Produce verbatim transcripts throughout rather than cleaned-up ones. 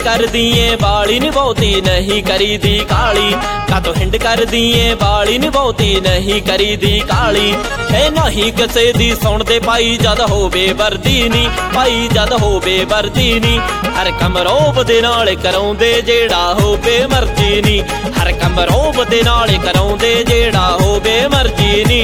कर दिए बाली नी बहुती नहीं करी दी काली, का तो हिंड कर दिए बाली नी बहुती नहीं करी दी काली। ए नहीं किसे दी सुनदे पाई जद होवे वर्दी नी, पाई जद होवे वर्दी नी। हर कम रोब दे नाल कराउंदे जेड़ा होवे मर्जी नी, हर कम रोब दे नाल कराउंदे जेड़ा होवे मर्जी नी।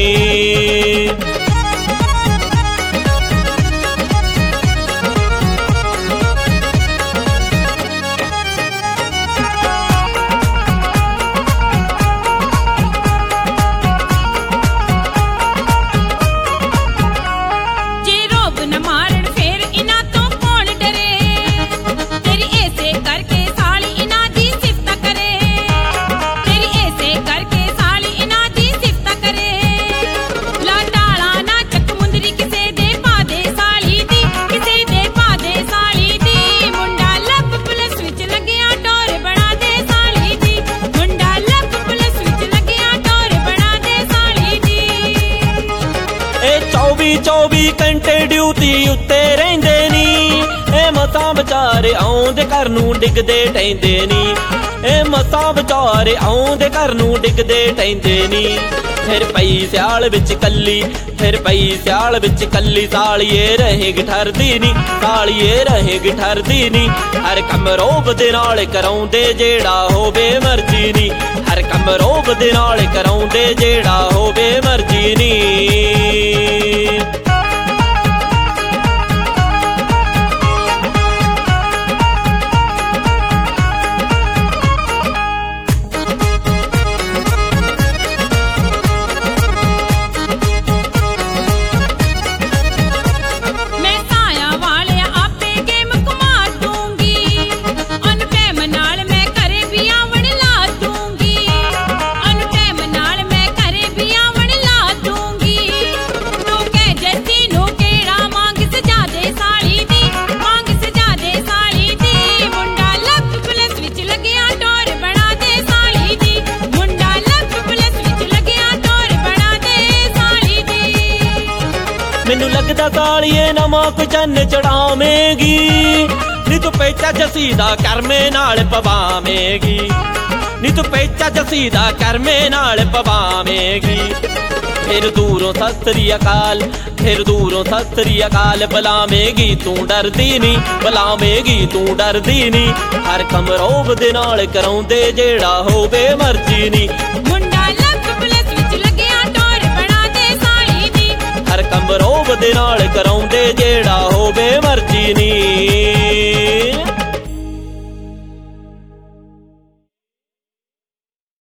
चौबी घंटे ड्यूटी उत्ते रहिंदे नी, ए मसां बेचारे आउंदे घर नूं डिगदे टैंदे नी, ए मसां बेचारे आउंदे घर नूं डिगदे टैंदे नी। फिर पई सियाल विच कल्ली, फिर पई सियाल विच कल्ली, सालिए रहेगी ठरदी नी, सालिए रहेगी ठरदी नी। हर कम रोब दे नाल कराउंदे जेड़ा होवे मर्जी नी, हर कम रोब दे नाल कराउंदे जेड़ा होवे मर्जी नी। मैनू लगदा सालिए नवां कोई चन्न चढ़ावेगी, नी तू पेचा जसीदा करमे नाल पवावेगी, नी तू पेचा जसीदा करमे नाल पवावेगी। फिर दूरों सत श्री अकाल, फिर दूरों सत श्री अकाल, बुलावेगी तू डरदी नी, बुलावेगी तू डरदी नी। हर कम रोब दे नाल कराउंदे जेड़ा होवे मर्जी नी, मुंडा लग पुलिस विच लगया टोर बना दे साली दी। हर कम रोब दे नाल कराउंदे जेड़ा